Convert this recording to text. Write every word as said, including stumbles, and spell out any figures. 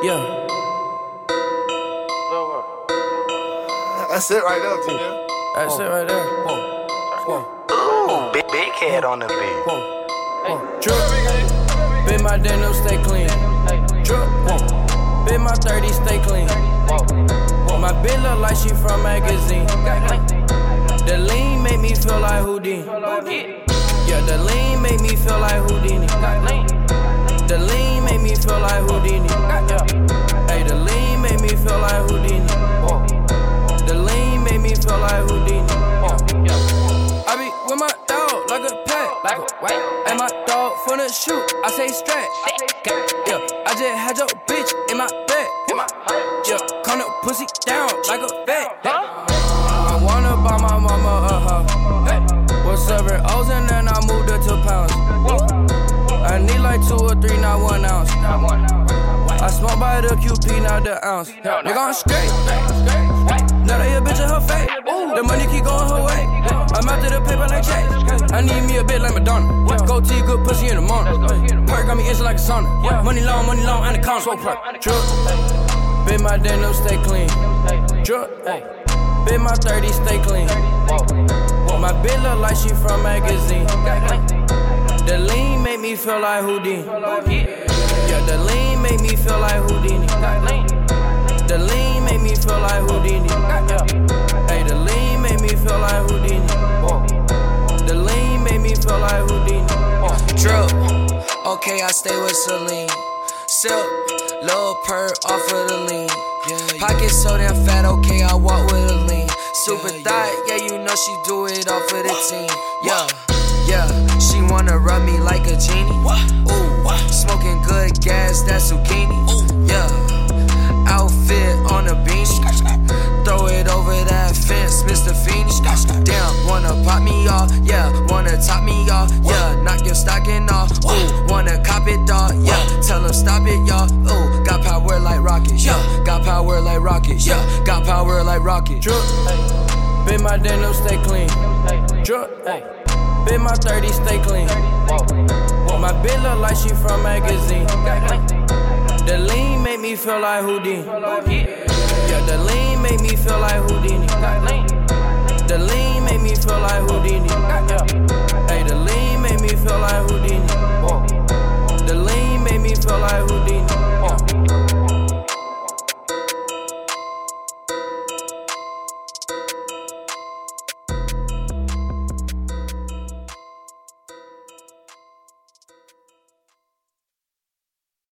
Yeah. That's it right there, T J. That's it right there. Whoa. Whoa. Ooh, big, big head on the beat. Whoa. Whoa. Drip. Bit my denim, stay clean. Drip. Whoa. Bit my thirty, stay clean. Whoa. My bitch look like she from magazine. The lean make me feel like Houdini. Yeah, the lean make me feel like Houdini. The lean make me feel like Houdini. Hey, the lean make me feel like Houdini. The lean make me feel like Houdini. I be with my dog like a pet, like a whack. And my dog for the shoot, I say strap. Yeah, I just had your bitch in my bed. Yeah, come the pussy down like a vet. I wanna buy my mama a house. Was serving O's and then I moved her to pounds. I need like two or three, not one ounce. I smoke by the Q P, not the ounce. Nigga, I'm straight. Now they a bitch in her face. The money keep going her way. I'm after the paper like Chase. I need me a bit like Madonna. Go to good pussy in the morning. Perk got me instant like a sauna. Money long, money long, and the count. So perk. Drip. Bit my denim, stay clean. Drip. Bit my thirty, stay clean. My bitch look like she from magazine. The lean make me feel like Houdini. Yeah, the lean make me feel like Houdini. The lean make me feel like Houdini. Hey, the lean make me feel like Houdini. The lean make me feel like Houdini. Drip, okay, I stay with Celine. Sip, little perk off of the lean. Pockets so damn fat, okay, I walk with a lean. Super thought, yeah, you know she do it off of the team. Yeah, yeah, she wanna rub me like a genie. Ooh, smoking good gas, that zucchini. Yeah, outfit on a beanie. Throw it over that fence, Mister Feeney. Damn, wanna pop me off, yeah, wanna top me off, yeah, knock your stocking off. Ooh, wanna cop it, dog, yeah, tell them stop it, y'all. Ooh, got power like rockets, yeah, got power like rockets, yeah, got power like rockets. Drip, bit my denim, stay clean. Drip, bit my thirty, stay clean. My bitch look like she from magazine. The lean make me feel like Houdini. Yeah, the lean make me feel like Houdini. The lean make me feel like Houdini. Hey, the lean make me feel like Houdini.